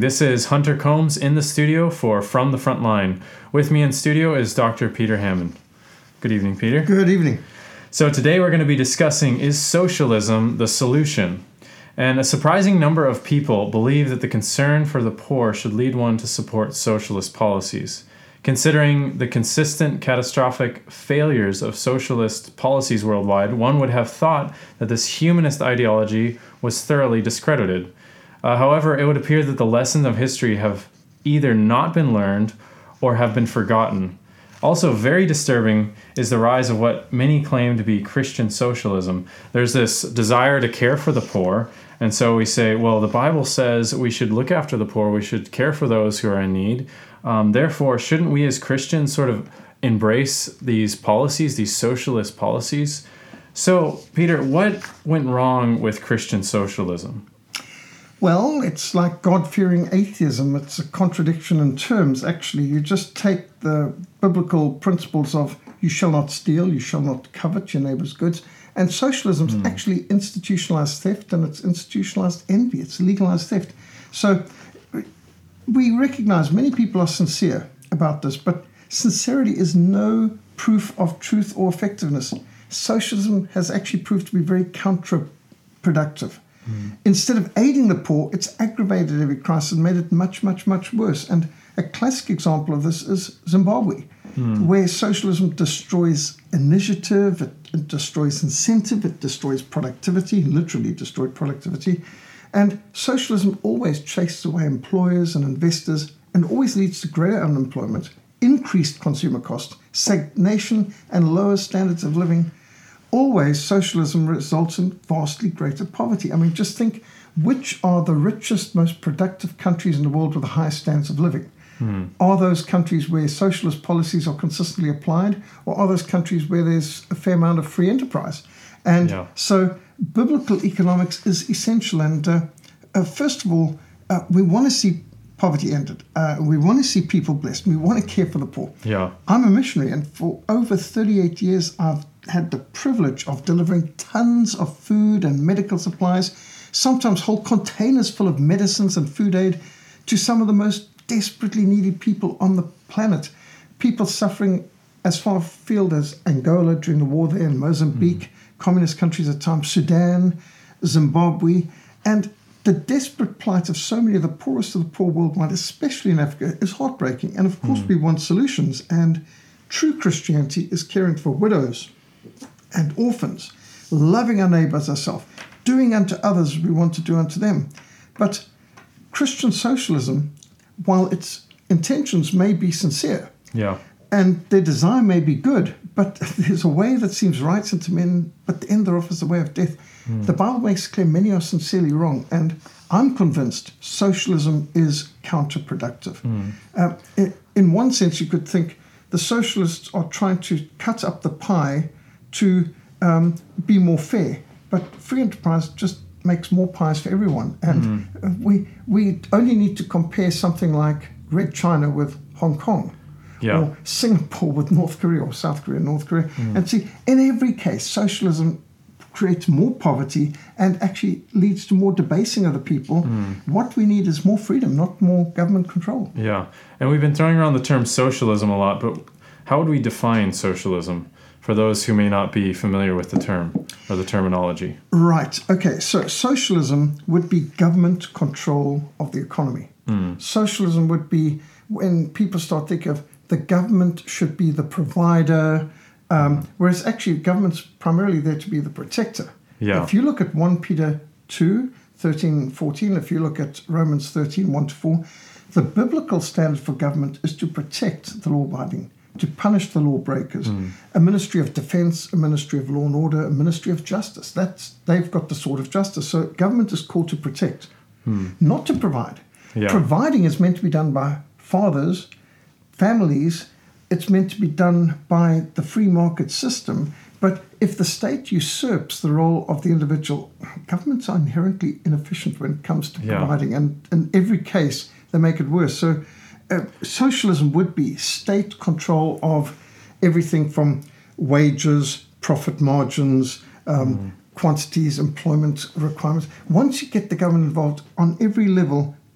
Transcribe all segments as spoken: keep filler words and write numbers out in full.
This is Hunter Combs in the studio for From the Front Line. With me in studio is Doctor Peter Hammond. Good evening, Peter. Good evening. So today we're going to be discussing, is socialism the solution? And a surprising number of people believe that the concern for the poor should lead one to support socialist policies. Considering the consistent catastrophic failures of socialist policies worldwide, one would have thought that this humanist ideology was thoroughly discredited. Uh, however, it would appear that the lessons of history have either not been learned or have been forgotten. Also, very disturbing is the rise of what many claim to be Christian socialism. There's this desire to care for the poor, and so we say, well, the Bible says we should look after the poor, we should care for those who are in need. Um, therefore, shouldn't we as Christians sort of embrace these policies, these socialist policies? So, Peter, what went wrong with Christian socialism? Well, it's like God-fearing atheism. It's a contradiction in terms, actually. You just take the biblical principles of you shall not steal, you shall not covet your neighbor's goods, and socialism is mm. actually institutionalized theft, and it's institutionalized envy. It's legalized theft. So we recognize many people are sincere about this, but sincerity is no proof of truth or effectiveness. Socialism has actually proved to be very counterproductive. Mm. Instead of aiding the poor, it's aggravated every crisis and made it much, much, much worse. And a classic example of this is Zimbabwe, mm. where socialism destroys initiative, it, it destroys incentive, it destroys productivity, literally destroyed productivity. And socialism always chases away employers and investors and always leads to greater unemployment, increased consumer costs, stagnation, and lower standards of living. Always, socialism results in vastly greater poverty. I mean, just think, which are the richest, most productive countries in the world with the highest standards of living? Hmm. Are those countries where socialist policies are consistently applied, or are those countries where there's a fair amount of free enterprise? And yeah. so biblical economics is essential. And uh, uh, first of all, uh, we want to see poverty ended. Uh, we want to see people blessed. We want to care for the poor. Yeah. I'm a missionary, and for over thirty-eight years, I've had the privilege of delivering tons of food and medical supplies, sometimes whole containers full of medicines and food aid, to some of the most desperately needy people on the planet. People suffering as far afield as Angola during the war there, in Mozambique, mm. communist countries at times, Sudan, Zimbabwe, and the desperate plight of so many of the poorest of the poor worldwide, especially in Africa, is heartbreaking. And of course, mm. we want solutions. And true Christianity is caring for widows and orphans, loving our neighbor as ourselves, doing unto others as we want to do unto them. But Christian socialism, while its intentions may be sincere, yeah, and their desire may be good, but there's a way that seems right unto men, but the end thereof is the way of death. Mm. The Bible makes clear many are sincerely wrong, and I'm convinced socialism is counterproductive. Mm. Uh, in, in one sense, you could think the socialists are trying to cut up the pie to um, be more fair, but free enterprise just makes more pies for everyone. And mm. we we only need to compare something like Red China with Hong Kong, yeah. or Singapore with North Korea, or South Korea and North Korea. Mm. And see, in every case, socialism creates more poverty and actually leads to more debasing of the people. Mm. What we need is more freedom, not more government control. Yeah, and we've been throwing around the term socialism a lot, but how would we define socialism for those who may not be familiar with the term or the terminology? Right. Okay. So socialism would be government control of the economy. Mm. Socialism would be when people start thinking of the government should be the provider, um, whereas actually government's primarily there to be the protector. Yeah. If you look at First Peter two, thirteen and fourteen, if you look at Romans thirteen, one to four, the biblical standard for government is to protect the law-abiding, to punish the lawbreakers, mm. a ministry of defense, a ministry of law and order, a ministry of justice. That's they've got the sword of justice. So government is called to protect, mm. not to provide. Yeah. Providing is meant to be done by fathers, families. It's meant to be done by the free market system. But if the state usurps the role of the individual, governments are inherently inefficient when it comes to yeah. providing. And in every case, they make it worse. So Uh, socialism would be state control of everything from wages, profit margins, um, mm. quantities, employment requirements. Once you get the government involved on every level,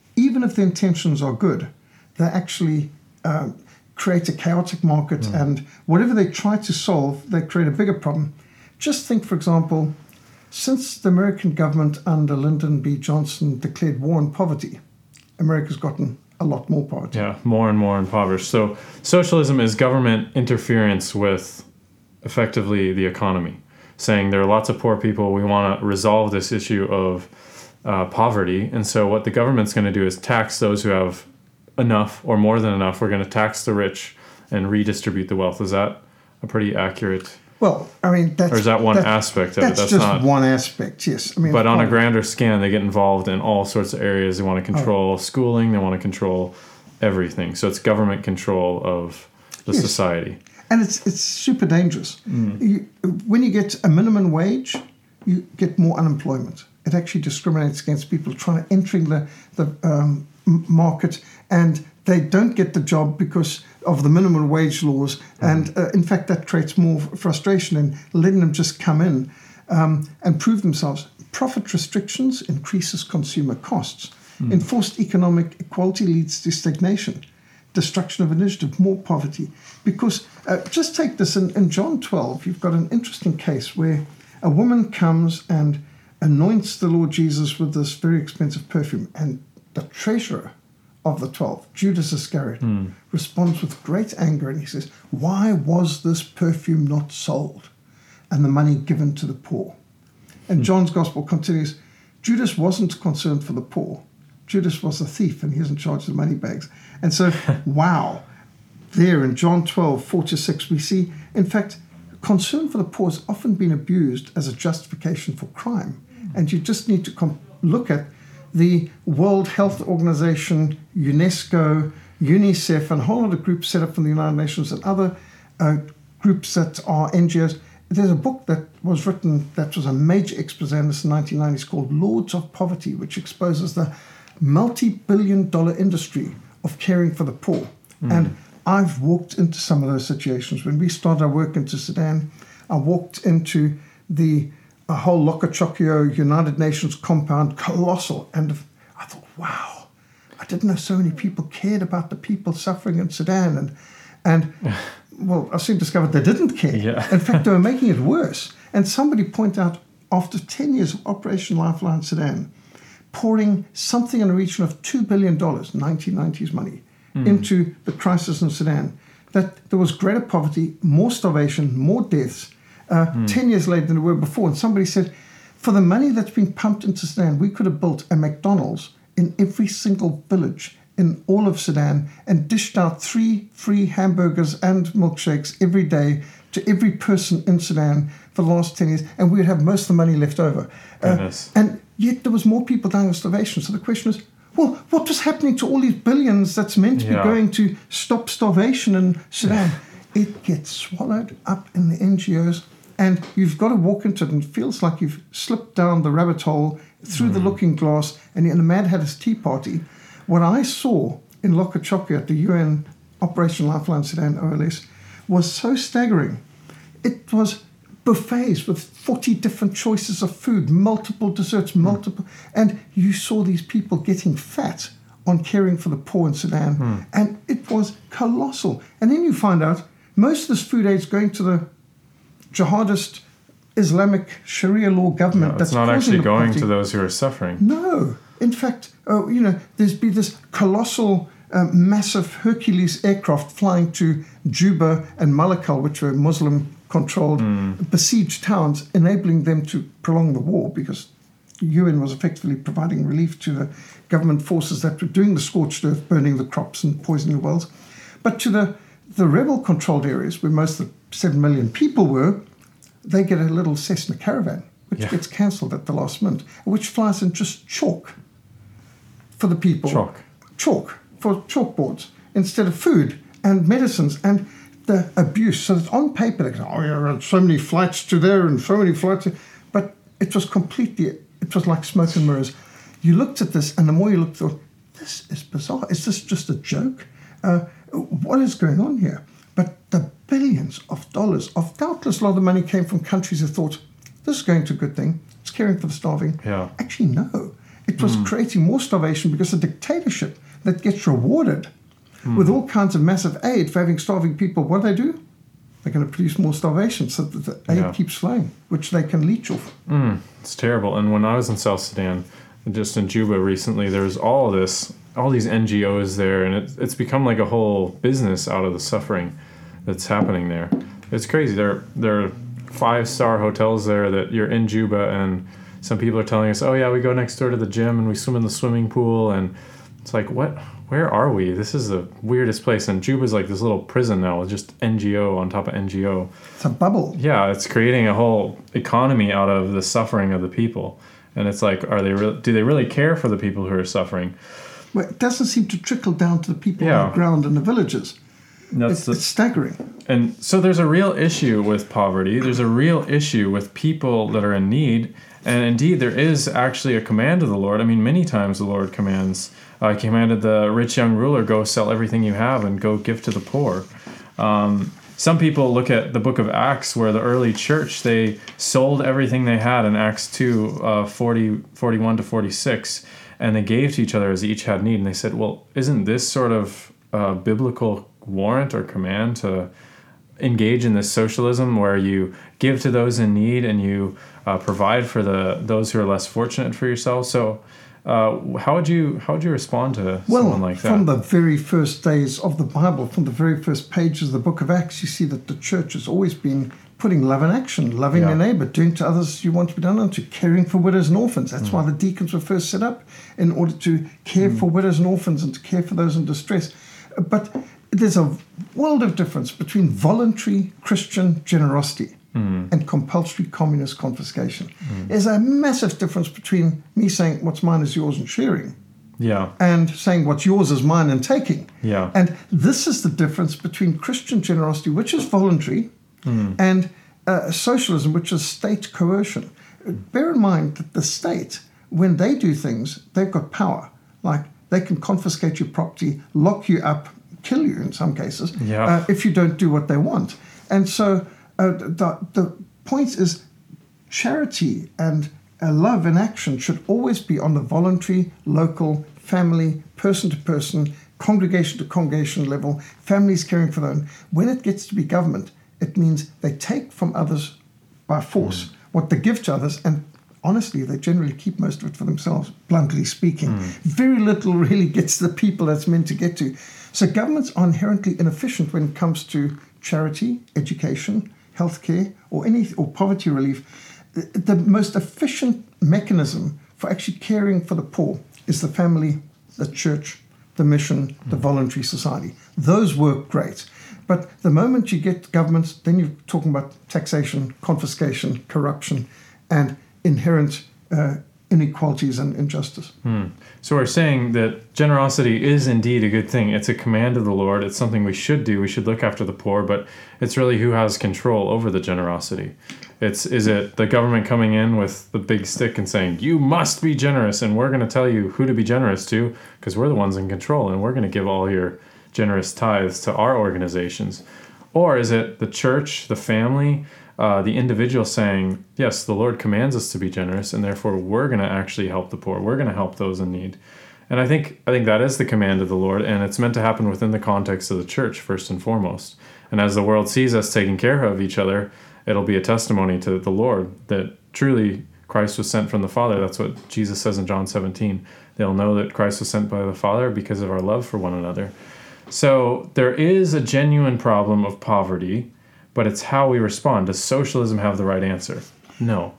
even if the intentions are good, they actually um, create a chaotic market, mm. and whatever they try to solve, they create a bigger problem. Just think, for example, since the American government under Lyndon B. Johnson declared war on poverty, America's gotten a lot more poverty. Yeah, more and more impoverished. So socialism is government interference with effectively the economy, saying there are lots of poor people. We want to resolve this issue of uh, poverty. And so what the government's going to do is tax those who have enough or more than enough. We're going to tax the rich and redistribute the wealth. Is that a pretty accurate... Well, I mean, that's... Or is that one that, aspect of that's it? That's just not, one aspect, yes. I mean, but on a grander scan, they get involved in all sorts of areas. They want to control oh. schooling. They want to control everything. So it's government control of the yes. society. And it's it's super dangerous. Mm. You, when you get a minimum wage, you get more unemployment. It actually discriminates against people trying to entering the, the um, market, and they don't get the job because of the minimum wage laws. Mm. And uh, in fact, that creates more frustration in letting them just come in um, and prove themselves. Profit restrictions increases consumer costs. Mm. Enforced economic equality leads to stagnation. Destruction of initiative, more poverty. Because uh, just take this in, in John twelve, you've got an interesting case where a woman comes and anoints the Lord Jesus with this very expensive perfume, and the treasurer of the twelve, Judas Iscariot, mm. responds with great anger, and he says, "Why was this perfume not sold and the money given to the poor?" And mm. John's gospel continues, Judas wasn't concerned for the poor. Judas was a thief, and he was in charge of the money bags. And so, wow, there in John twelve, four to six, we see, in fact, concern for the poor has often been abused as a justification for crime. And you just need to com- look at the World Health Organization, UNESCO, UNICEF, and a whole lot of groups set up from the United Nations and other uh, groups that are N G Os. There's a book that was written that was a major expose in the nineteen nineties called Lords of Poverty, which exposes the multi-billion dollar industry of caring for the poor. Mm. And I've walked into some of those situations. When we started our work into Sudan, I walked into the a whole Lokachokio United Nations compound, colossal. And I thought, wow, I didn't know so many people cared about the people suffering in Sudan. And, and well, I soon discovered they didn't care. Yeah. In fact, they were making it worse. And somebody pointed out, after ten years of Operation Lifeline Sudan, pouring something in the region of two billion dollars, nineteen nineties money, mm. into the crisis in Sudan, that there was greater poverty, more starvation, more deaths, uh, mm. ten years later than there were before. And somebody said, for the money that's been pumped into Sudan, we could have built a McDonald's in every single village in all of Sudan and dished out three free hamburgers and milkshakes every day to every person in Sudan for the last ten years, and we would have most of the money left over. Uh, and yet there was more people dying of starvation. So the question is, well, what was happening to all these billions that's meant to yeah. be going to stop starvation in Sudan? It gets swallowed up in the N G Os, and you've got to walk into it, and it feels like you've slipped down the rabbit hole through mm. the looking glass, and you're in a Mad Hatter's Tea Party. What I saw in Lokachokio at the U N Operation Lifeline Sudan O L S was so staggering. It was buffets with forty different choices of food, multiple desserts, multiple, mm. and you saw these people getting fat on caring for the poor in Sudan, mm. and it was colossal. And then you find out most of this food aid is going to the jihadist Islamic Sharia law government. No, that's it's not actually going poverty. to those who are suffering. No. In fact, uh, you know, there's been this colossal, um, massive Hercules aircraft flying to Juba and Malakal, which were Muslim-controlled, mm. besieged towns, enabling them to prolong the war because the U N was effectively providing relief to the government forces that were doing the scorched earth, burning the crops and poisoning the wells. But to the, the rebel-controlled areas, where most of the seven million people were, they get a little Cessna Caravan, which yeah. gets cancelled at the last minute, which flies in just chalk for the people. Chalk. Chalk for chalkboards instead of food and medicines and the abuse. So that on paper they go, oh, yeah, so many flights to there and so many flights to... But it was completely, it was like smoke and mirrors. You looked at this, and the more you looked, thought, this is bizarre. Is this just a joke? Uh, what is going on here? But the billions of dollars of doubtless a lot of the money came from countries who thought, this is going to a good thing. It's caring for the starving. Yeah. Actually, no. It was Mm. creating more starvation because a dictatorship that gets rewarded Mm. with all kinds of massive aid for having starving people, what do they do? They're going to produce more starvation so that the aid Yeah. keeps flowing, which they can leech off. Mm, it's terrible. And when I was in South Sudan, just in Juba recently, there was all this, all these N G Os there, and it, it's become like a whole business out of the suffering that's happening there. It's crazy. There, there are five-star hotels there that you're in Juba, and some people are telling us, "Oh yeah, we go next door to the gym and we swim in the swimming pool," and it's like, what? Where are we? This is the weirdest place. And Juba's like this little prison now with just N G O on top of N G O. It's a bubble. Yeah, it's creating a whole economy out of the suffering of the people. And it's like, are they re- do they really care for the people who are suffering? Well, it doesn't seem to trickle down to the people Yeah. on the ground in the villages. That's It's, the, it's staggering. and so there's a real issue with poverty. There's a real issue with people that are in need. And indeed, there is actually a command of the Lord. I mean, many times the Lord commands. Uh, he commanded the rich young ruler, go sell everything you have and go give to the poor. Um, some people look at the book of Acts where the early church, they sold everything they had in Acts two, uh, forty, forty-one to forty-six, and they gave to each other as each had need. And they said, well, isn't this sort of uh, biblical warrant or command to engage in this socialism where you give to those in need and you uh, provide for the those who are less fortunate for yourself? So uh, how would you how would you respond to Well, someone like that? from the very first days of the Bible, from the very first pages of the book of Acts, you see that the church has always been putting love in action, loving Yeah. their neighbor, doing to others as you want to be done unto, caring for widows and orphans. That's mm. why the deacons were first set up, in order to care mm. for widows and orphans and to care for those in distress. But there's a world of difference between voluntary Christian generosity mm. and compulsory communist confiscation. Mm. There's a massive difference between me saying what's mine is yours and sharing, yeah, and saying what's yours is mine and taking. Yeah. And this is the difference between Christian generosity, which is voluntary, mm. and uh, socialism, which is state coercion. Bear in mind that the state, when they do things, they've got power. Like they can confiscate your property, lock you up, kill you in some cases, yeah. uh, if you don't do what they want. And so uh, the, the point is charity and uh, love in action should always be on the voluntary, local, family, person-to-person, congregation-to-congregation level, families caring for them. When it gets to be government, it means they take from others by force mm. what they give to others, and honestly, they generally keep most of it for themselves, bluntly speaking. Mm. Very little really gets to the people that's meant to get to. So governments are inherently inefficient when it comes to charity, education, healthcare, or any or poverty relief. The, the most efficient mechanism for actually caring for the poor is the family, the church, the mission, the voluntary society. Those work great. But the moment you get governments, then you're talking about taxation, confiscation, corruption, and inherent uh, inequalities and injustice. Hmm. So we're saying that generosity is indeed a good thing. It's a command of the Lord. It's something we should do. We should look after the poor, but it's really who has control over the generosity. It's is it the government coming in with the big stick and saying, you must be generous, and we're going to tell you who to be generous to because we're the ones in control, and we're going to give all your generous tithes to our organizations? Or is it the church, the family, Uh, the individual saying, yes, the Lord commands us to be generous, and therefore we're going to actually help the poor. We're going to help those in need. And I think I think that is the command of the Lord, and it's meant to happen within the context of the church first and foremost. And as the world sees us taking care of each other, it'll be a testimony to the Lord that truly Christ was sent from the Father. That's what Jesus says in John seventeen. They'll know that Christ was sent by the Father because of our love for one another. So there is a genuine problem of poverty, but it's how we respond. Does socialism have the right answer? No.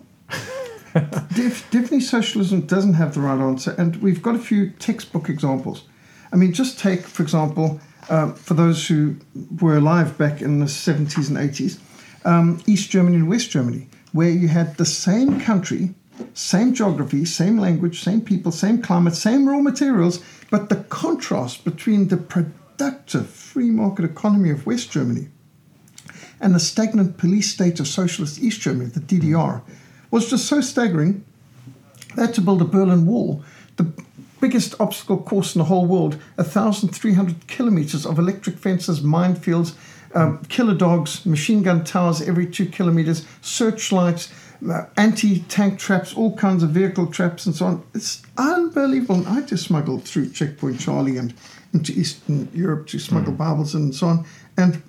Def, definitely socialism doesn't have the right answer, and we've got a few textbook examples. I mean, just take, for example, uh, for those who were alive back in the seventies and eighties, um, East Germany and West Germany, where you had the same country, same geography, same language, same people, same climate, same raw materials, but the contrast between the productive free market economy of West Germany and the stagnant police state of socialist East Germany, the D D R, was just so staggering. They had to build a Berlin Wall, the biggest obstacle course in the whole world, one thousand three hundred kilometers of electric fences, minefields, um, killer dogs, machine gun towers every two kilometers, searchlights, uh, anti-tank traps, all kinds of vehicle traps and so on. It's unbelievable. I just smuggled through Checkpoint Charlie and into Eastern Europe to smuggle mm. Bibles in and so on. And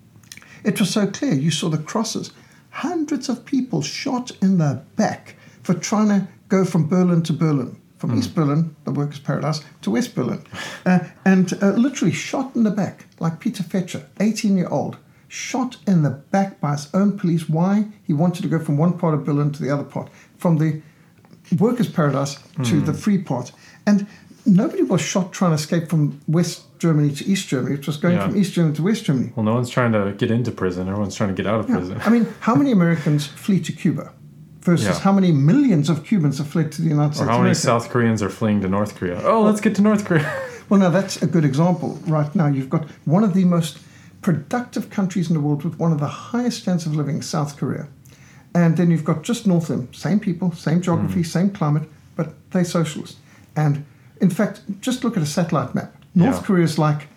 it was so clear. You saw the crosses. Hundreds of people shot in the back for trying to go from Berlin to Berlin, from mm. East Berlin, the workers' paradise, to West Berlin. Uh, and uh, literally shot in the back, like Peter Fetcher, eighteen-year-old, shot in the back by his own police. Why? He wanted to go from one part of Berlin to the other part, from the workers' paradise to mm. the free part. And nobody was shot trying to escape from West Germany to East Germany. It was going yeah. from East Germany to West Germany. Well, no one's trying to get into prison. Everyone's trying to get out of yeah. prison. I mean, how many Americans flee to Cuba versus yeah. how many millions of Cubans have fled to the United States? Or how many America? South Koreans are fleeing to North Korea? Oh, let's get to North Korea. Well, no, that's a good example. Right now, you've got one of the most productive countries in the world with one of the highest standards of living, South Korea. And then you've got just north of them, same people, same geography, mm. same climate, but they're socialist. And in fact, just look at a satellite map. North yeah. Korea is like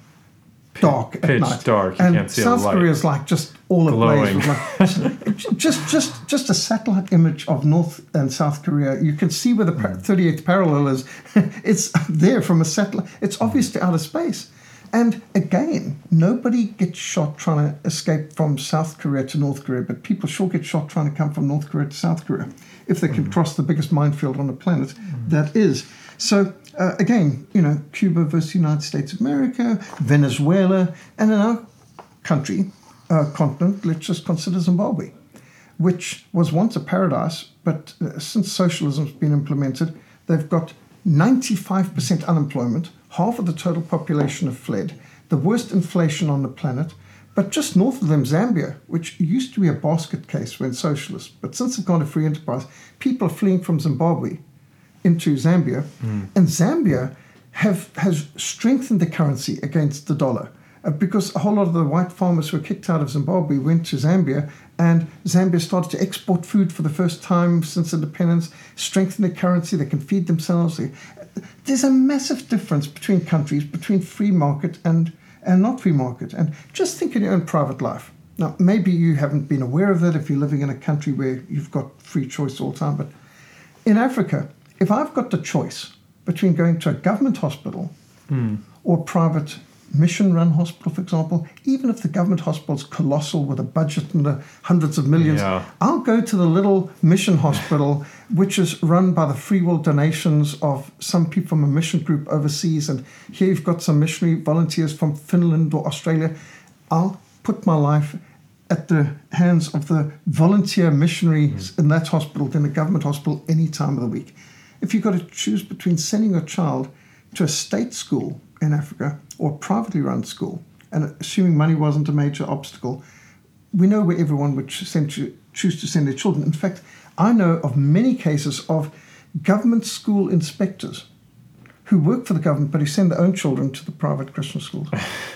dark Pitch at night. dark. You and can't see South a light. Korea is like just all ablaze. Glowing. Like, just, just, just a satellite image of North and South Korea. You can see where the mm. thirty-eighth parallel is. It's there from a satellite. It's obviously outer space. And again, nobody gets shot trying to escape from South Korea to North Korea, but people sure get shot trying to come from North Korea to South Korea if they can mm. cross the biggest minefield on the planet. Mm. That is. So, uh, again, you know, Cuba versus the United States of America, Venezuela, and in our country, uh, continent, let's just consider Zimbabwe, which was once a paradise, but uh, since socialism's been implemented, they've got ninety-five percent unemployment. Half of the total population have fled, the worst inflation on the planet. But just north of them, Zambia, which used to be a basket case when socialist, but since they've gone to free enterprise, people are fleeing from Zimbabwe into Zambia. Mm. And Zambia have has strengthened the currency against the dollar uh, because a whole lot of the white farmers who were kicked out of Zimbabwe went to Zambia, and Zambia started to export food for the first time since independence, strengthen the currency, they can feed themselves. They, There's a massive difference between countries, between free market and, and not free market. And just think in your own private life. Now, maybe you haven't been aware of that if you're living in a country where you've got free choice all the time. But in Africa, if I've got the choice between going to a government hospital mm. or a private mission-run hospital, for example, even if the government hospital's colossal with a budget in the hundreds of millions, yeah. I'll go to the little mission hospital, which is run by the free will donations of some people from a mission group overseas. And here you've got some missionary volunteers from Finland or Australia. I'll put my life at the hands of the volunteer missionaries mm. in that hospital than a government hospital any time of the week. If you've got to choose between sending your child to a state school in Africa or a privately run school, and assuming money wasn't a major obstacle, we know where everyone would send to, choose to send their children. In fact, I know of many cases of government school inspectors who work for the government but who send their own children to the private Christian schools.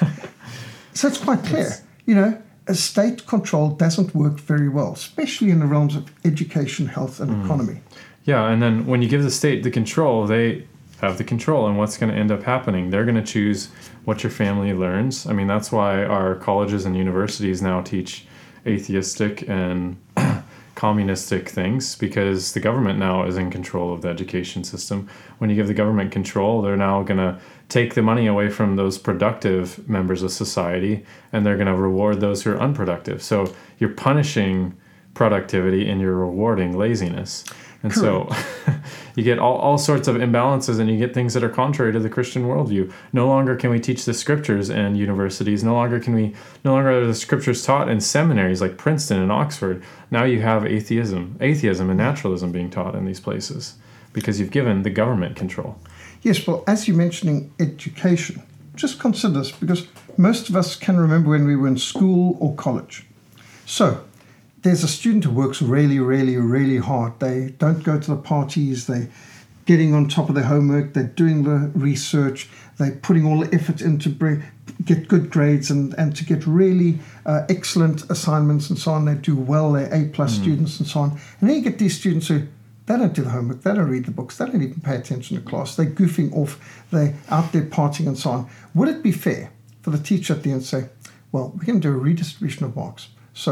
So it's quite clear, it's... you know, a state control doesn't work very well, especially in the realms of education, health, and mm. economy. Yeah, and then when you give the state the control, they have the control, and what's going to end up happening? They're going to choose what your family learns. I mean, that's why our colleges and universities now teach atheistic and communistic things, because the government now is in control of the education system. When you give the government control, they're now going to take the money away from those productive members of society, and they're going to reward those who are unproductive. So you're punishing productivity and you're rewarding laziness. And Correct. So you get all, all sorts of imbalances, and you get things that are contrary to the Christian worldview. No longer can we teach the scriptures in universities. No longer can we, no longer are the scriptures taught in seminaries like Princeton and Oxford. Now you have atheism, atheism and naturalism being taught in these places because you've given the government control. Yes, well, as you're mentioning education, just consider this, because most of us can remember when we were in school or college. So there's a student who works really, really, really hard. They don't go to the parties. They're getting on top of their homework. They're doing the research. They're putting all the effort in to bring, get good grades and, and to get really uh, excellent assignments and so on. They do well. They're A-plus mm. students and so on. And then you get these students who, they don't do the homework. They don't read the books. They don't even pay attention to class. They're goofing off. They're out there partying and so on. Would it be fair for the teacher at the end to say, well, we're going to do a redistribution of marks. So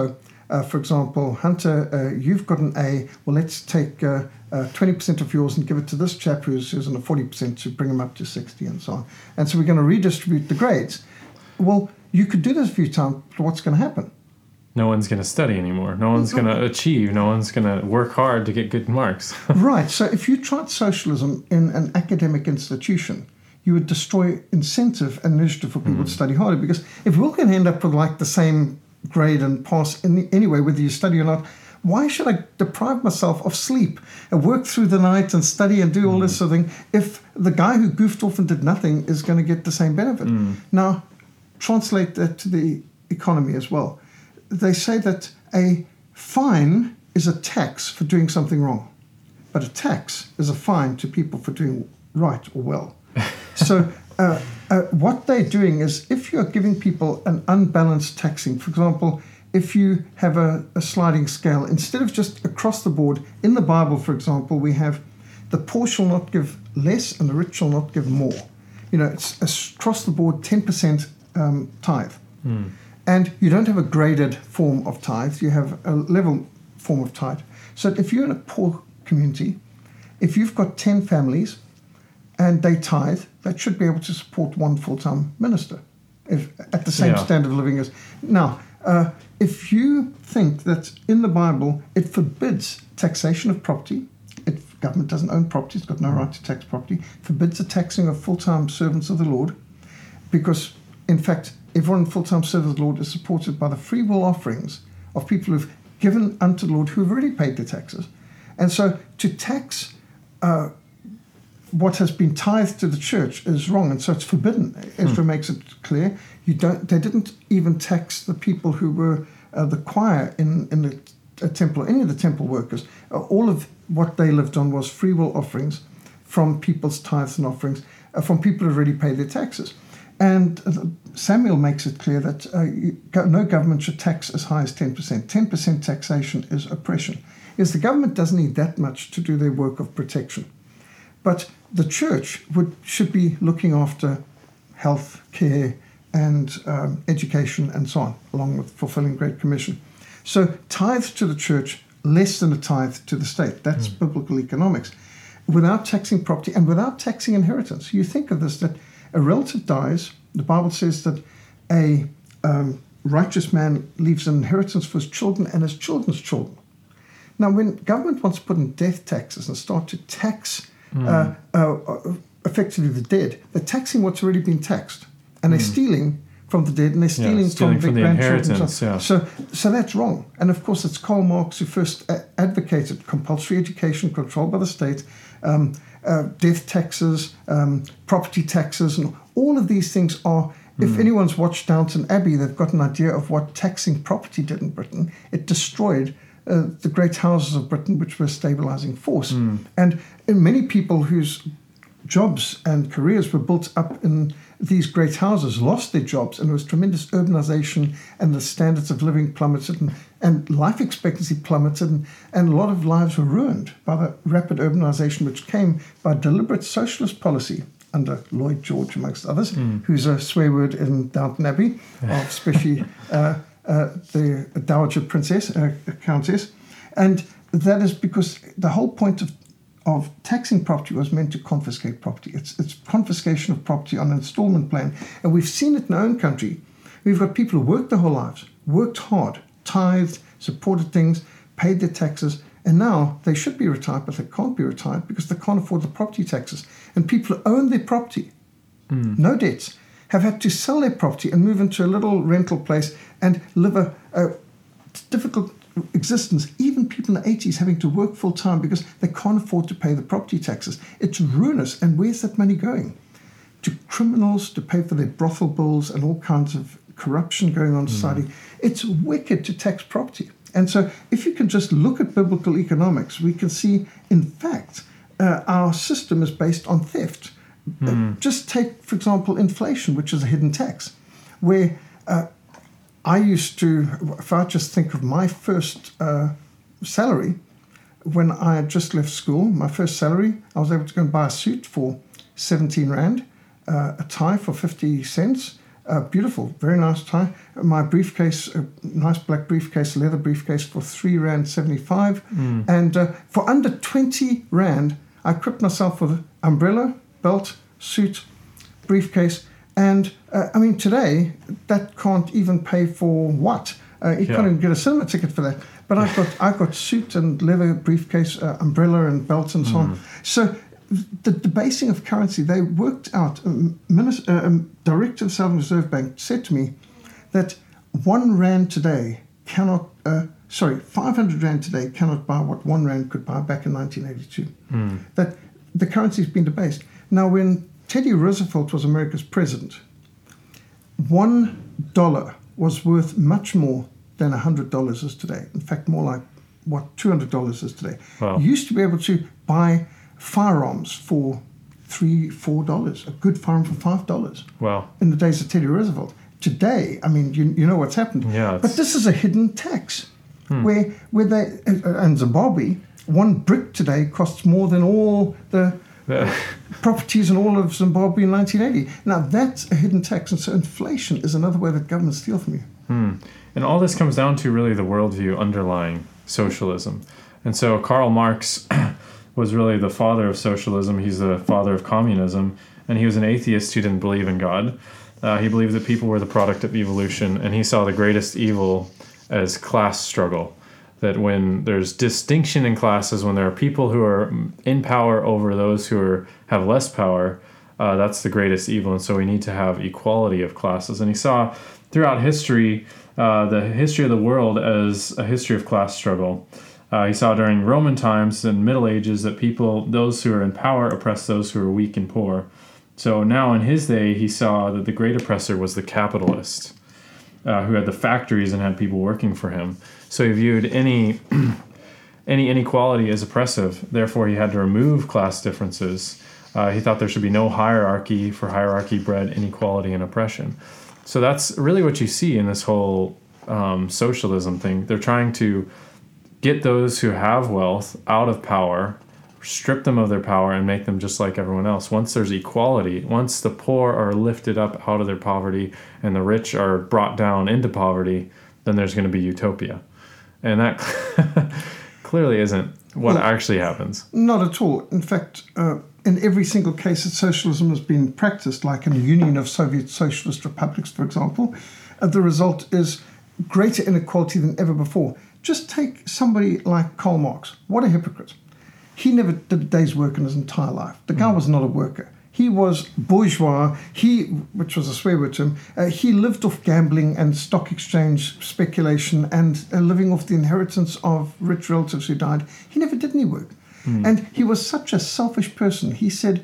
uh, for example, Hunter, uh, you've got an A, well, let's take uh, uh, twenty percent of yours and give it to this chap who's, who's on a forty percent to bring him up to sixty and so on. And so we're going to redistribute the grades. Well, you could do this a few times, but what's going to happen? No one's going to study anymore. No one's going to achieve. No one's going to work hard to get good marks. Right. So if you tried socialism in an academic institution, you would destroy incentive and initiative for people mm. to study harder. Because if we're going to end up with like the same grade and pass in the, anyway, whether you study or not, why should I deprive myself of sleep and work through the night and study and do all mm. this sort of thing if the guy who goofed off and did nothing is going to get the same benefit? Mm. Now, translate that to the economy as well. They say that a fine is a tax for doing something wrong, but a tax is a fine to people for doing right or well. So uh, uh, what they're doing is if you're giving people an unbalanced taxing, for example, if you have a, a sliding scale, instead of just across the board, in the Bible, for example, we have the poor shall not give less and the rich shall not give more. You know, it's across the board ten percent um, tithe. Mm. And you don't have a graded form of tithe, you have a level form of tithe. So if you're in a poor community, if you've got ten families and they tithe, that should be able to support one full-time minister if, at the same yeah. standard of living as. Now, uh, if you think that in the Bible it forbids taxation of property, if government doesn't own property, it's got no right to tax property, forbids the taxing of full-time servants of the Lord, because, in fact, everyone full-time servant of the Lord is supported by the free will offerings of people who've given unto the Lord who have already paid their taxes. And so to tax uh, what has been tithed to the church is wrong, and so it's forbidden. Ezra hmm. makes it clear. You don't. They didn't even tax the people who were uh, the choir in, in the uh, temple, any of the temple workers. Uh, all of what they lived on was free will offerings from people's tithes and offerings, uh, from people who already paid their taxes. And Samuel makes it clear that uh, you, no government should tax as high as ten percent. ten percent taxation is oppression. Yes, the government doesn't need that much to do their work of protection. But the church would should be looking after health, care, and um, education and so on, along with fulfilling Great Commission. So tithe to the church, less than a tithe to the state. That's mm. biblical economics. Without taxing property and without taxing inheritance. You think of this, that a relative dies, the Bible says that a um, righteous man leaves an inheritance for his children and his children's children. Now, when government wants to put in death taxes and start to tax mm. uh, uh, effectively the dead, they're taxing what's already been taxed. And they're mm. stealing from the dead, and they're stealing, yeah, stealing from, from the inheritance. So, yeah. so, so that's wrong. And of course, it's Karl Marx who first advocated compulsory education controlled by the state, um, uh, death taxes, um, property taxes, and all of these things are. If mm. anyone's watched Downton Abbey, they've got an idea of what taxing property did in Britain. It destroyed uh, the great houses of Britain, which were a stabilizing force. Mm. And in many people whose jobs and careers were built up in these great houses lost their jobs, and there was tremendous urbanization, and the standards of living plummeted, and, and life expectancy plummeted, and, and a lot of lives were ruined by the rapid urbanization, which came by deliberate socialist policy under Lloyd George, amongst others, mm. who's a swear word in Downton Abbey, especially uh, uh, the Dowager Princess, uh, Countess. And that is because the whole point of of taxing property was meant to confiscate property. It's it's confiscation of property on an installment plan. And we've seen it in our own country. We've got people who worked their whole lives, worked hard, tithed, supported things, paid their taxes, and now they should be retired, but they can't be retired because they can't afford the property taxes. And people who own their property, mm. no debts, have had to sell their property and move into a little rental place and live a, a difficult existence, even people in the eighties having to work full time because they can't afford to pay the property taxes. It's ruinous. And where's that money going? To criminals to pay for their brothel bills and all kinds of corruption going on in society. Mm. It's wicked to tax property. And so if you can just look at biblical economics, we can see, in fact, uh, our system is based on theft. Mm. Uh, just take, for example, inflation, which is a hidden tax, where uh, I used to, if I just think of my first uh, salary, when I had just left school, my first salary, I was able to go and buy a suit for seventeen rand, uh, a tie for fifty cents, Uh, beautiful, very nice tie. My briefcase, a nice black briefcase, leather briefcase for three rand seventy-five, Mm. and uh, for under twenty rand, I equipped myself with umbrella, belt, suit, briefcase, and uh, I mean today that can't even pay for what. Uh, you Yeah. can't even get a cinema ticket for that. But I've got I've got suit and leather briefcase, uh, umbrella and belt and so on. So the debasing of currency, they worked out. Um, minister, uh, um, Director of Southern Reserve Bank said to me that one rand today cannot, uh, sorry, five hundred rand today cannot buy what one rand could buy back in nineteen eighty-two. Mm. That the currency has been debased. Now, when Teddy Roosevelt was America's president, one dollar was worth much more than one hundred dollars is today. In fact, more like what two hundred dollars is today. Wow. You used to be able to buy firearms for three dollars, four dollars, a good firearm for five dollars Wow. in the days of Teddy Roosevelt. Today, I mean, you, you know what's happened. Yeah, But it's- this is a hidden tax where, where they, uh, and Zimbabwe, one brick today costs more than all the properties in all of Zimbabwe in nineteen eighty. Now, that's a hidden tax. And so inflation is another way that governments steal from you. Hmm. And all this comes down to really the worldview underlying socialism. And so Karl Marx was really the father of socialism. He's the father of communism. And he was an atheist who didn't believe in God. Uh, he believed that people were the product of evolution. And he saw the greatest evil as class struggle. That when there's distinction in classes, when there are people who are in power over those who are, have less power, uh, that's the greatest evil. And so we need to have equality of classes. And he saw throughout history, uh, the history of the world as a history of class struggle. Uh, he saw during Roman times and Middle Ages that people, those who are in power, oppress those who are weak and poor. So now in his day, he saw that the great oppressor was the capitalist, uh, who had the factories and had people working for him. So he viewed any any inequality as oppressive. Therefore, he had to remove class differences. Uh, he thought there should be no hierarchy, for hierarchy bred inequality and oppression. So that's really what you see in this whole um, socialism thing. They're trying to get those who have wealth out of power, strip them of their power, and make them just like everyone else. Once there's equality, once the poor are lifted up out of their poverty and the rich are brought down into poverty, then there's going to be utopia. And that clearly isn't what Well, actually happens. Not at all. In fact, uh, in every single case that socialism has been practiced, like in the Union of Soviet Socialist Republics, for example, uh, the result is greater inequality than ever before. Just take somebody like Karl Marx. What a hypocrite. He never did a day's work in his entire life. The guy was not a worker. He was bourgeois, he, which was a swear word to him, uh, he lived off gambling and stock exchange speculation and uh, living off the inheritance of rich relatives who died. He never did any work. Mm. And he was such a selfish person. He said,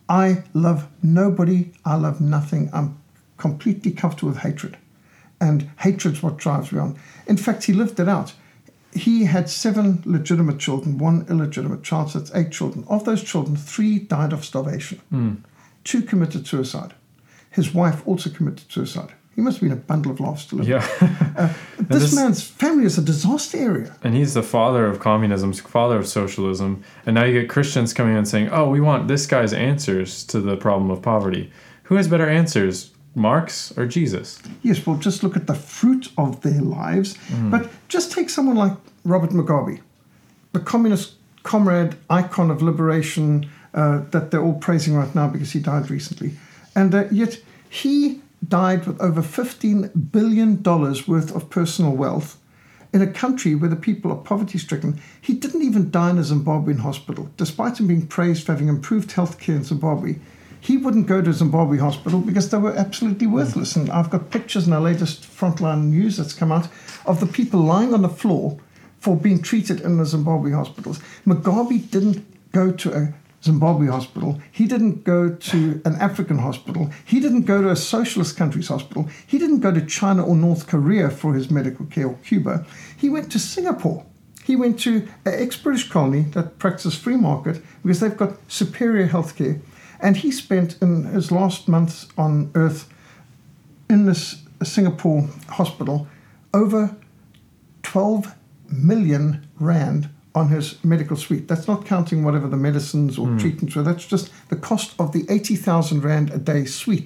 I love nobody, I love nothing. I'm completely comfortable with hatred. And hatred's what drives me on. In fact, he lived it out. He had seven legitimate children, one illegitimate child, so that's eight children. Of those children, three died of starvation. Mm. Two committed suicide. His wife also committed suicide. He must have been a bundle of laughs to live. Yeah. uh, this, this man's family is a disaster area. And he's the father of communism, father of socialism. And now you get Christians coming in and saying, oh, we want this guy's answers to the problem of poverty. Who has better answers, Marx or Jesus? Yes, well, just look at the fruit of their lives. Mm. But just take someone like Robert Mugabe, the communist comrade, icon of liberation uh, that they're all praising right now because he died recently. And uh, yet he died with over fifteen billion dollars worth of personal wealth in a country where the people are poverty-stricken. He didn't even die in a Zimbabwean hospital. Despite him being praised for having improved healthcare in Zimbabwe, he wouldn't go to a Zimbabwe hospital because they were absolutely worthless. And I've got pictures in our latest Frontline News that's come out of the people lying on the floor for being treated in the Zimbabwe hospitals. Mugabe didn't go to a Zimbabwe hospital. He didn't go to an African hospital. He didn't go to a socialist country's hospital. He didn't go to China or North Korea for his medical care, or Cuba. He went to Singapore. He went to an ex-British colony that practices free market because they've got superior healthcare. And he spent in his last months on Earth in this Singapore hospital over twelve million rand on his medical suite. That's not counting whatever the medicines or mm. treatments were. That's just the cost of the eighty thousand rand a day suite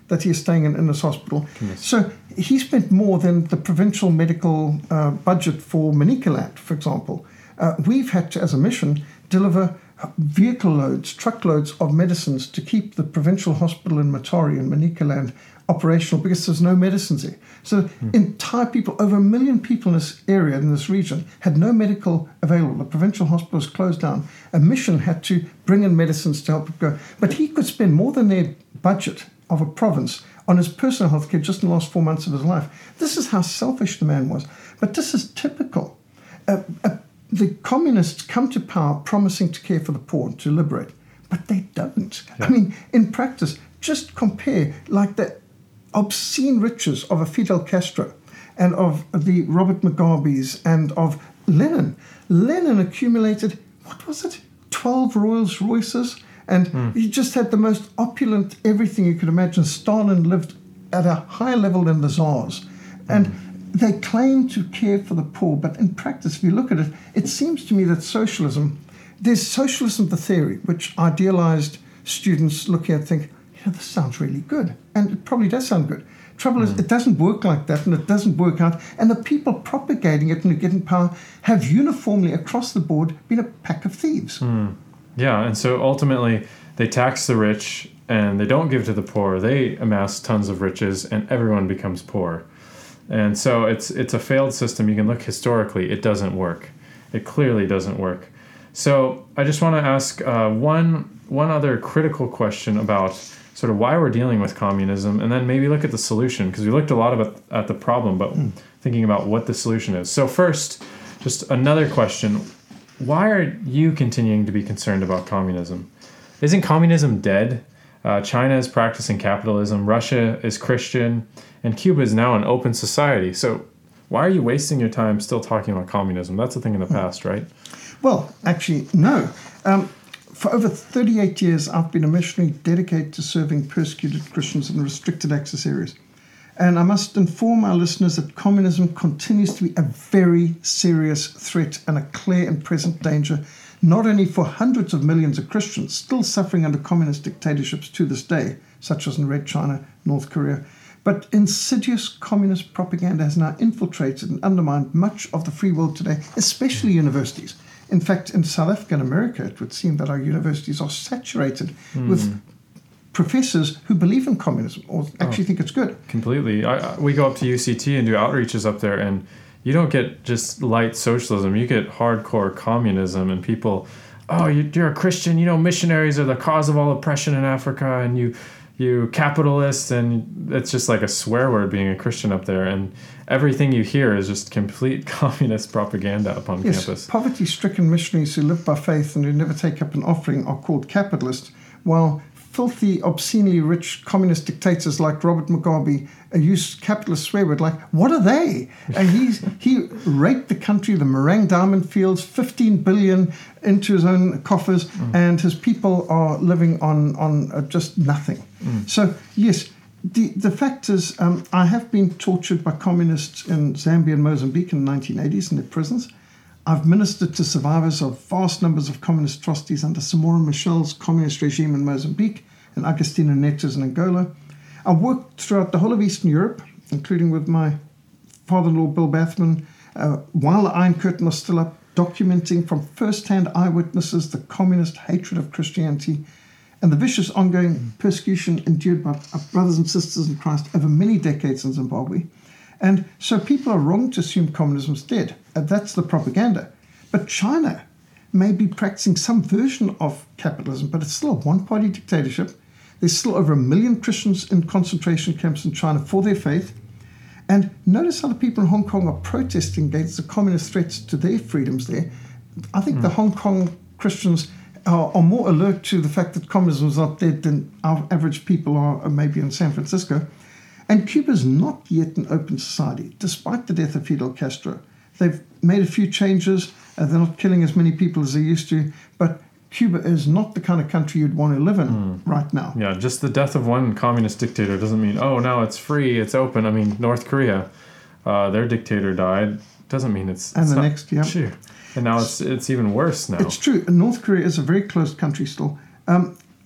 that he is staying in, in this hospital. Yes. So he spent more than the provincial medical uh, budget for Manicaland, for example. Uh, we've had to, as a mission, deliver vehicle loads, truckloads of medicines to keep the provincial hospital in Matari in Manicaland operational because there's no medicines there. So mm. entire people, over a million people in this area, in this region, had no medical available. The provincial hospital was closed down. A mission had to bring in medicines to help it go. But he could spend more than their budget of a province on his personal health care just in the last four months of his life. This is how selfish the man was. But this is typical. Uh, uh, the communists come to power promising to care for the poor, to liberate, but they don't. Yeah. I mean, in practice, just compare like the obscene riches of a Fidel Castro and of the Robert Mugabes and of Lenin. Lenin accumulated, what was it, twelve Rolls Royces? And mm. he just had the most opulent everything you could imagine. Stalin lived at a higher level than the Tsars. And mm. they claim to care for the poor, but in practice, if you look at it, it seems to me that socialism, there's socialism, the theory, which idealized students looking at think, you know, this sounds really good. And it probably does sound good. Trouble mm. is, it doesn't work like that, and it doesn't work out. And the people propagating it and who get in power have uniformly, across the board, been a pack of thieves. Mm. Yeah, and so ultimately, they tax the rich, and they don't give to the poor. They amass tons of riches, and everyone becomes poor. And so it's it's a failed system. You can look historically, it doesn't work. It clearly doesn't work. So I just want to ask uh, one one other critical question about sort of why we're dealing with communism, and then maybe look at the solution, because we looked a lot about, at the problem, but mm. thinking about what the solution is. So first, just another question. Why are you continuing to be concerned about communism? Isn't communism dead? Uh, China is practicing capitalism, Russia is Christian, and Cuba is now an open society. So why are you wasting your time still talking about communism? That's a thing in the past, right? Well, actually, no. Um, for over thirty-eight years, I've been a missionary dedicated to serving persecuted Christians in restricted access areas. And I must inform our listeners that communism continues to be a very serious threat and a clear and present danger, not only for hundreds of millions of Christians still suffering under communist dictatorships to this day, such as in Red China, North Korea, but insidious communist propaganda has now infiltrated and undermined much of the free world today, especially universities. In fact, in South Africa and America, it would seem that our universities are saturated mm. with professors who believe in communism or actually oh, think it's good. Completely. I, I, we go up to U C T and do outreaches up there, and you don't get just light socialism. You get hardcore communism, and people, oh, you, you're a Christian. You know, missionaries are the cause of all oppression in Africa, and you, you capitalists, and it's just like a swear word being a Christian up there. And everything you hear is just complete communist propaganda upon yes, campus. Poverty-stricken missionaries who live by faith and who never take up an offering are called capitalists, while filthy, obscenely rich communist dictators like Robert Mugabe uh, use capitalist swear word like, what are they? And he's, he raped the country, the Morang diamond fields, fifteen billion into his own coffers, mm. and his people are living on, on uh, just nothing. Mm. So, yes, the, the fact is, um, I have been tortured by communists in Zambia and Mozambique in the nineteen eighties in their prisons. I've ministered to survivors of vast numbers of communist atrocities under Samora Machel's communist regime in Mozambique and Agostinho Neto's in Angola. I worked throughout the whole of Eastern Europe, including with my father-in-law, Bill Bathman, uh, while the Iron Curtain was still up, documenting from first-hand eyewitnesses the communist hatred of Christianity and the vicious ongoing persecution endured by our brothers and sisters in Christ over many decades in Zimbabwe. And so people are wrong to assume communism is dead. And that's the propaganda. But China may be practicing some version of capitalism, but it's still a one-party dictatorship. There's still over a million Christians in concentration camps in China for their faith. And notice how the people in Hong Kong are protesting against the communist threats to their freedoms there. I think mm. the Hong Kong Christians are, are more alert to the fact that communism is not dead than our average people are maybe in San Francisco. And Cuba is not yet an open society, despite the death of Fidel Castro. They've made a few changes. Uh, they're not killing as many people as they used to. But Cuba is not the kind of country you'd want to live in mm. right now. Yeah, just the death of one communist dictator doesn't mean, oh, now it's free, it's open. I mean, North Korea, uh, their dictator died. Doesn't mean it's... And it's the not, next, yeah. Sure. And now it's it's even worse now. It's true. North Korea is a very closed country still. Um,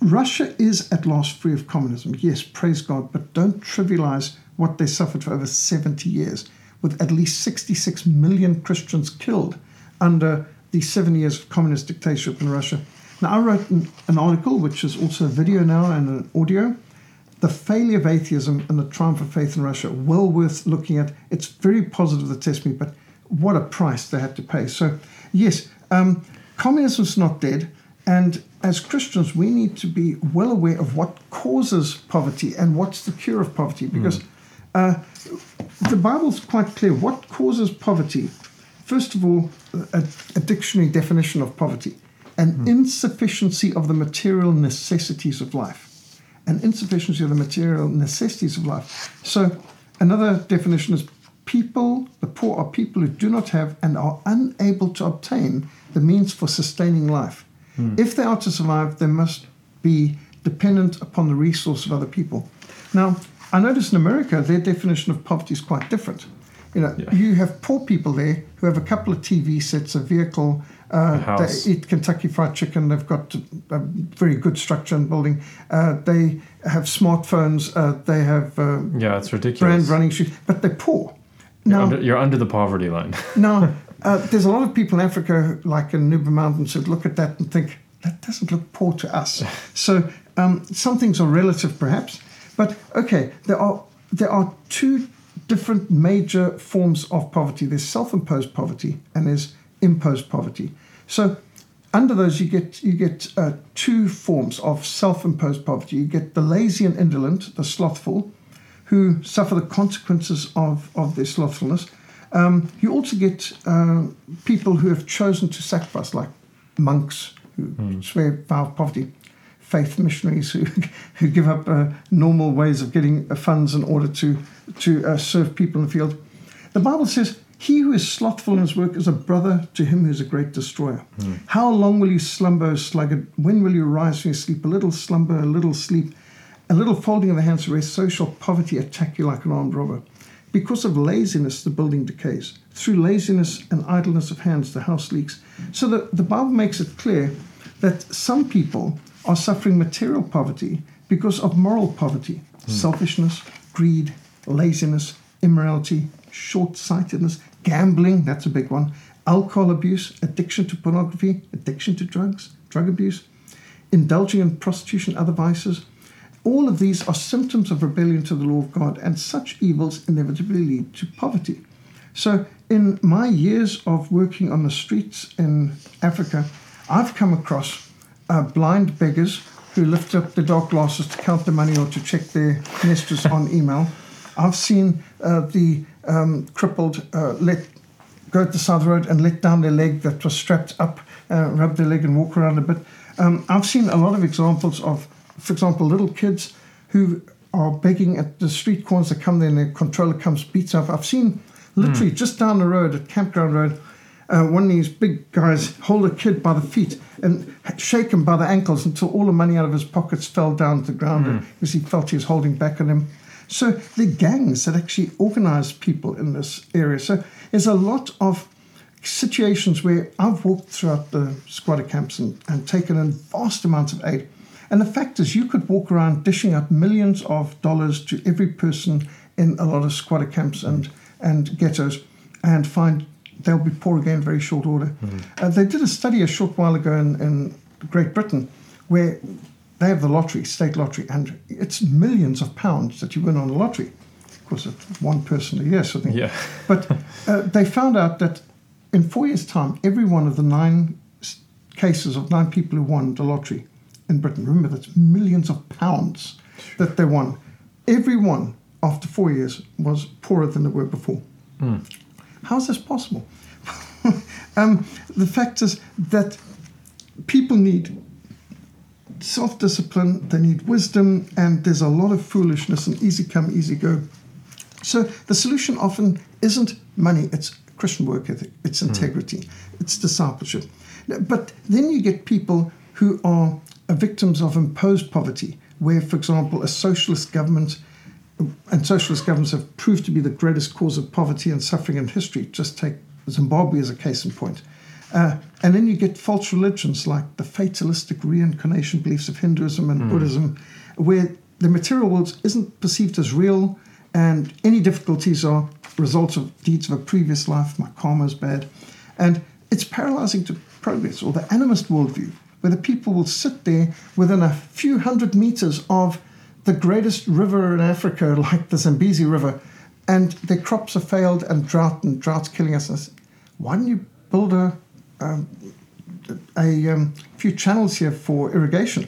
Russia is at last free of communism. Yes, praise God, but don't trivialize what they suffered for over seventy years, with at least sixty-six million Christians killed under the seven years of communist dictatorship in Russia. Now, I wrote an, an article, which is also a video now and an audio, The Failure of Atheism and the Triumph of Faith in Russia. Well worth looking at. It's very positive, the testimony, but what a price they had to pay. So, yes, um, communism's not dead. And as Christians, we need to be well aware of what causes poverty and what's the cure of poverty. Because mm. uh, the Bible's quite clear. What causes poverty? First of all, a, a dictionary definition of poverty. An mm. insufficiency of the material necessities of life. An insufficiency of the material necessities of life. So another definition is people, the poor are people who do not have and are unable to obtain the means for sustaining life. Mm. If they are to survive, they must be dependent upon the resource of other people. Now, I notice in America, their definition of poverty is quite different. You know, yeah. you have poor people there who have a couple of T V sets, a vehicle, uh, they eat Kentucky Fried Chicken, they've got a very good structure and building, uh, they have smartphones, uh, they have uh, yeah, it's ridiculous. brand running shoes, but they're poor. You're, now, under, you're under the poverty line. now, uh, there's a lot of people in Africa, like in Nuba Mountains, that look at that and think, that doesn't look poor to us. So um, some things are relative, perhaps. But, okay, there are there are two different major forms of poverty. There's self-imposed poverty and there's imposed poverty. So under those, you get you get uh, two forms of self-imposed poverty. You get the lazy and indolent, the slothful, who suffer the consequences of, of their slothfulness. Um, you also get uh, people who have chosen to sacrifice, like monks who mm. swear vow of poverty, faith missionaries who who give up uh, normal ways of getting uh, funds in order to to uh, serve people in the field. The Bible says, "He who is slothful in his work is a brother to him who is a great destroyer." Mm. How long will you slumber, sluggard? When will you rise from your sleep? A little slumber, a little sleep, a little folding of the hands to rest. So shall poverty attack you like an armed robber. Because of laziness, the building decays. Through laziness and idleness of hands, the house leaks. So the, the Bible makes it clear that some people are suffering material poverty because of moral poverty, mm. selfishness, greed, laziness, immorality, short-sightedness, gambling, that's a big one, alcohol abuse, addiction to pornography, addiction to drugs, drug abuse, indulging in prostitution, other vices. All of these are symptoms of rebellion to the law of God, and such evils inevitably lead to poverty. So in my years of working on the streets in Africa, I've come across uh, blind beggars who lift up their dark glasses to count the money or to check their messages on email. I've seen uh, the um, crippled uh, let go to the side of the road and let down their leg that was strapped up, uh, rub their leg and walk around a bit. Um, I've seen a lot of examples of, for example, little kids who are begging at the street corners that come there and their controller comes, beats up. I've seen literally mm. just down the road at Campground Road, uh, one of these big guys hold a kid by the feet and shake him by the ankles until all the money out of his pockets fell down to the ground mm. because he felt he was holding back on him. So the gangs that actually organize people in this area. So there's a lot of situations where I've walked throughout the squatter camps and, and taken in vast amounts of aid. And the fact is, you could walk around dishing out millions of dollars to every person in a lot of squatter camps and, and ghettos and find they'll be poor again in very short order. Mm-hmm. Uh, they did a study a short while ago in, in Great Britain where they have the lottery, state lottery, and it's millions of pounds that you win on the lottery. Of course, it's one person a year, so I think. Yeah. But uh, they found out that in four years' time, every one of the nine cases of nine people who won the lottery in Britain, remember that's millions of pounds that they won, every one after four years was poorer than they were before. Mm. How is this possible? um, the fact is that people need self-discipline, they need wisdom, and there's a lot of foolishness and easy come, easy go. So the solution often isn't money, it's Christian work ethic, it's integrity, mm. it's discipleship. But then you get people who are victims of imposed poverty, where, for example, a socialist government, and socialist governments have proved to be the greatest cause of poverty and suffering in history. Just take Zimbabwe as a case in point. Uh, and then you get false religions like the fatalistic reincarnation beliefs of Hinduism and mm. Buddhism, where the material world isn't perceived as real, and any difficulties are results of deeds of a previous life. My karma is bad. And it's paralyzing to progress, or the animist worldview, where the people will sit there within a few hundred meters of the greatest river in Africa, like the Zambezi River, and their crops have failed and drought and drought's killing us. Why don't you build a um, a um, few channels here for irrigation?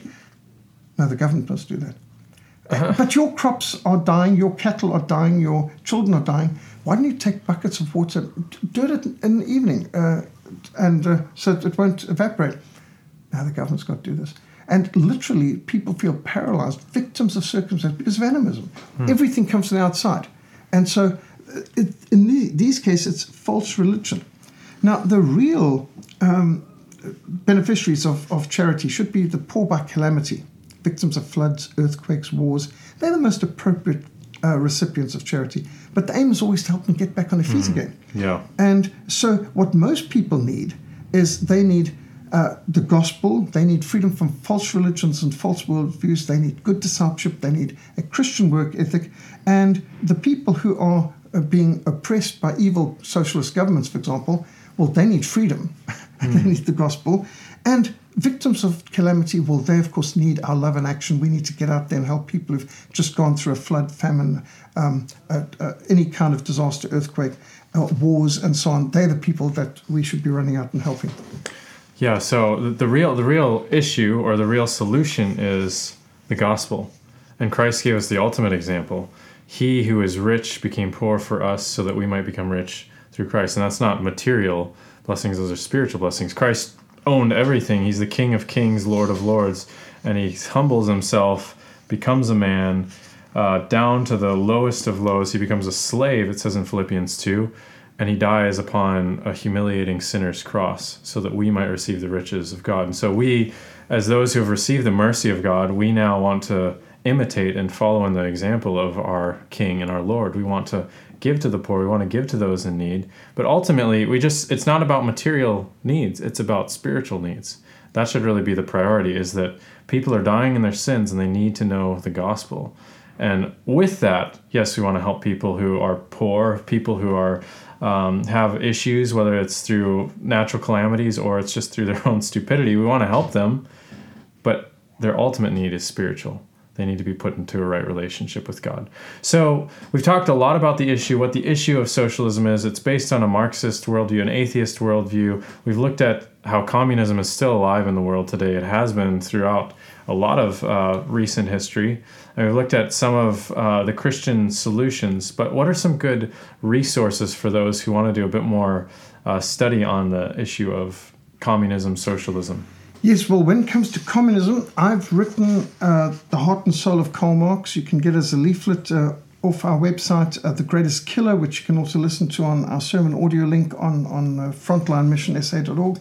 No, the government must do that. Uh-huh. But your crops are dying, your cattle are dying, your children are dying. Why don't you take buckets of water, do it in the evening, uh, and uh, so it won't evaporate? Now the government's got to do this. And literally, people feel paralyzed, victims of circumstance because of animism. Hmm. Everything comes from the outside. And so it, in the, these cases, it's false religion. Now, the real um, beneficiaries of, of charity should be the poor by calamity, victims of floods, earthquakes, wars. They're the most appropriate uh, recipients of charity. But the aim is always to help them get back on their feet mm, again. Yeah. And so what most people need is they need uh, the gospel. They need freedom from false religions and false worldviews. They need good discipleship. They need a Christian work ethic. And the people who are uh, being oppressed by evil socialist governments, for example, well, they need freedom. Mm. They need the gospel. And victims of calamity, well, they, of course, need our love and action. We need to get out there and help people who've just gone through a flood, famine, um, uh, uh, any kind of disaster, earthquake, uh, wars, and so on. They're the people that we should be running out and helping. Yeah, so the, the real the real issue or the real solution is the gospel. And Christ gave us the ultimate example. He who is rich became poor for us so that we might become rich through Christ. And that's not material blessings, those are spiritual blessings. Christ owned everything. He's the King of Kings, Lord of Lords, and he humbles himself, becomes a man, uh, down to the lowest of lows. He becomes a slave, it says in Philippians two, and he dies upon a humiliating sinner's cross so that we might receive the riches of God. And so we, as those who have received the mercy of God, we now want to imitate and follow in the example of our King and our Lord. We want to give to the poor. We want to give to those in need. But ultimately, we just it's not about material needs. It's about spiritual needs. That should really be the priority, is that people are dying in their sins and they need to know the gospel. And with that, yes, we want to help people who are poor, people who are um, have issues, whether it's through natural calamities or it's just through their own stupidity. We want to help them, but their ultimate need is spiritual. They need to be put into a right relationship with God. So we've talked a lot about the issue, what the issue of socialism is. It's based on a Marxist worldview, an atheist worldview. We've looked at how communism is still alive in the world today. It has been throughout a lot of uh, recent history. And we've looked at some of uh, the Christian solutions. But what are some good resources for those who want to do a bit more uh, study on the issue of communism, socialism? Yes, well, when it comes to communism, I've written uh, The Heart and Soul of Karl Marx. You can get as a leaflet uh, off our website, uh, The Greatest Killer, which you can also listen to on our sermon audio link on, on uh, frontline mission s a dot org.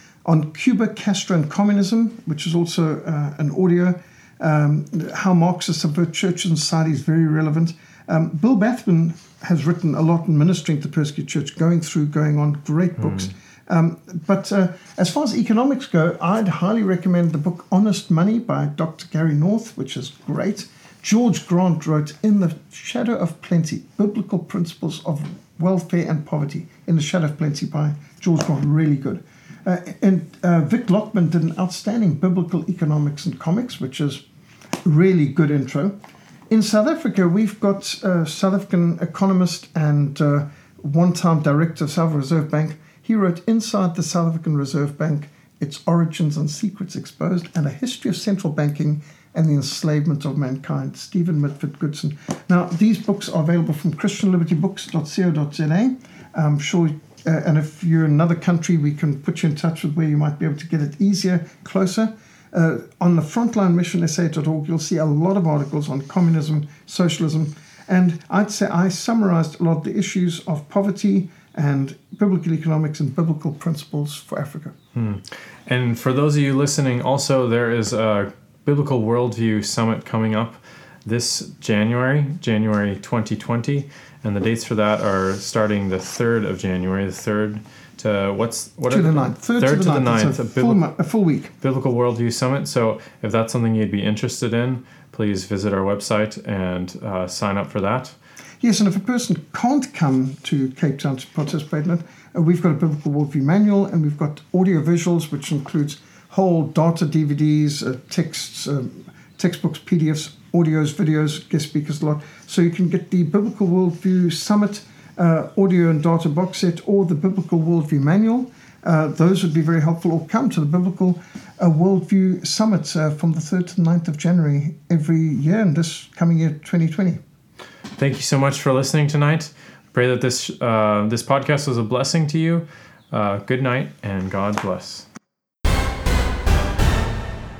On Cuba, Castro, and Communism, which is also uh, an audio. Um, how Marxists subvert churches and society is very relevant. Um, Bill Bathman has written a lot in Ministering to the Persecuted Church, going through, going on, great books. Mm. Um, but uh, as far as economics go, I'd highly recommend the book Honest Money by Doctor Gary North, which is great. George Grant wrote In the Shadow of Plenty, Biblical Principles of Welfare and Poverty. In the Shadow of Plenty by George Grant, really good. Uh, and uh, Vic Lockman did an outstanding Biblical Economics and Comics, which is really good intro. In South Africa, we've got a South African economist and uh, one-time director of South African Reserve Bank. He wrote Inside the South African Reserve Bank, Its Origins and Secrets Exposed, and A History of Central Banking and the Enslavement of Mankind, Stephen Mitford Goodson. Now, these books are available from christian liberty books dot co dot z a. I'm sure, uh, and if you're in another country, we can put you in touch with where you might be able to get it easier, closer. Uh, on the frontline mission s a dot org, you'll see a lot of articles on communism, socialism, and I'd say I summarized a lot of the issues of poverty and biblical economics and biblical principles for Africa. Hmm. And for those of you listening, also there is a Biblical Worldview Summit coming up this January, January twenty twenty, and the dates for that are starting the third of January, the third to what's what to are the ninth, third, third to the to the ninth, ninth, a, a, full, bibli- mo- a full week. Biblical Worldview Summit. So if that's something you'd be interested in, please visit our website and uh, sign up for that. Yes, and if a person can't come to Cape Town to participate in it, uh, we've got a Biblical Worldview Manual, and we've got audio visuals, which includes whole data D V Ds, uh, texts, um, textbooks, P D Fs, audios, videos, guest speakers, a lot. So you can get the Biblical Worldview Summit uh, audio and data box set or the Biblical Worldview Manual. Uh, those would be very helpful. Or come to the Biblical uh, Worldview Summit uh, from the third to the ninth of January every year, and this coming year, twenty twenty. Thank you so much for listening tonight. Pray that this uh, this podcast was a blessing to you. Uh, good night and God bless.